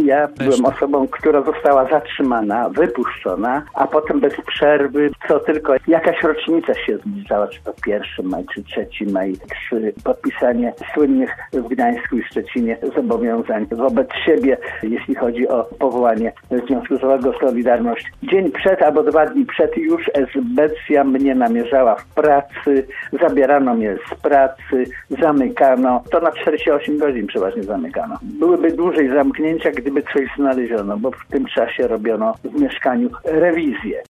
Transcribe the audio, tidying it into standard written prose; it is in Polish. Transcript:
Ja byłem osobą, która została zatrzymana, wypuszczona, a potem bez przerwy, co tylko jakaś rocznica się zbliżała, czy to 1 maj, czy 3 maj, czy podpisanie słynnych w Gdańsku i Szczecinie zobowiązań wobec siebie, jeśli chodzi o powołanie Związku Zawodowego Solidarność. Dzień przed albo 2 dni przed już esbecja mnie namierzała w pracy, zabierano mnie z pracy, zamykano. To na 48 godzin przeważnie zamykano. Byłyby dłużej zamknięcia, gdyby coś znaleziono, bo w tym czasie robiono w mieszkaniu rewizję.